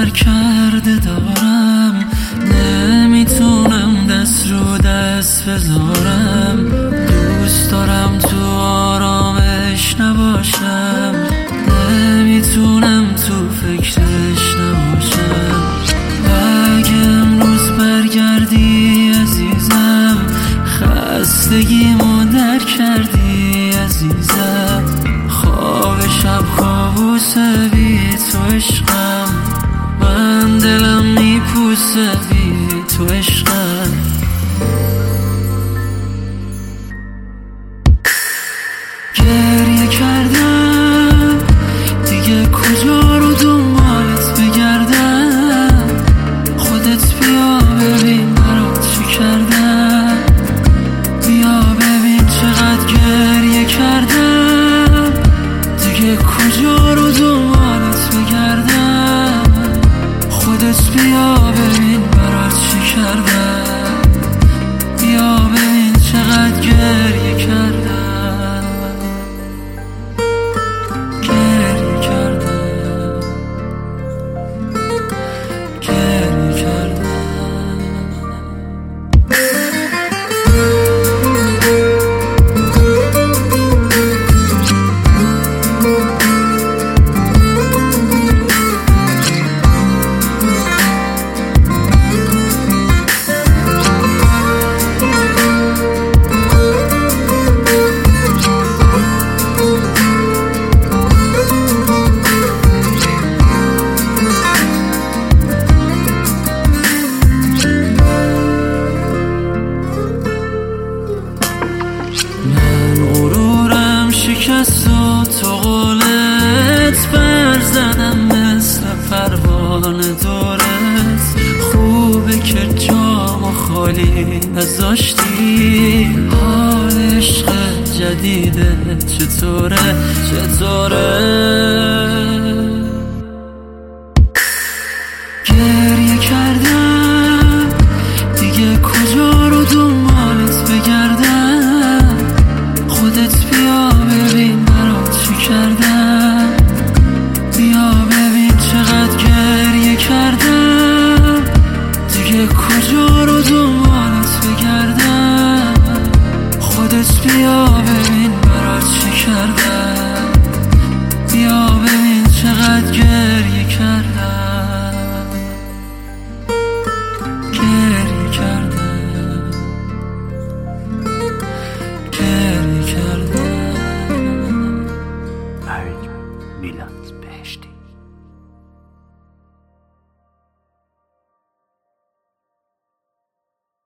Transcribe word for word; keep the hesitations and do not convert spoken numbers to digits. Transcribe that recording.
سر کرده دارم، نمیتونم دست رو دست بذارم. دوست دارم تو آرامش نباشم، نمیتونم تو فکرش نباشم. اگه امروز برگردی عزیزم، خستگیمو در کردی عزیزم. خواب شب کابوس بی تو عشقم، من دلم میپوسه بی تو عشقم. گریه کردم دیگه کجا رو دنبالت بگردم. خودت بیا ببین برات چی کردم، بیا ببین چقدر گریه کردم. دیگه کجا رو دنبالت بگردم، خودت بیا ببین برات چی کردم. بیا ببین چقدر گریه کردم. گریه کردم گریه کردم شکست و تو قولت بر زدم مثل پروانه دورت. خوبه که جامو خالی نذاشتی. حال عشق جدیده چطوره چطوره. گریه کردم دیگه کجا رو دنبالت بگردم. خودت بیا ببین برات چی کردم، بیا ببین چقدر گریه کردم. دیگه کجا رو دنبالت بگردم، خودت بیا ببین برات چی کردم. بیا ببین چقدر گریه کردم. گریه کردم گریه کردم. مرگ میلاد بهشتی.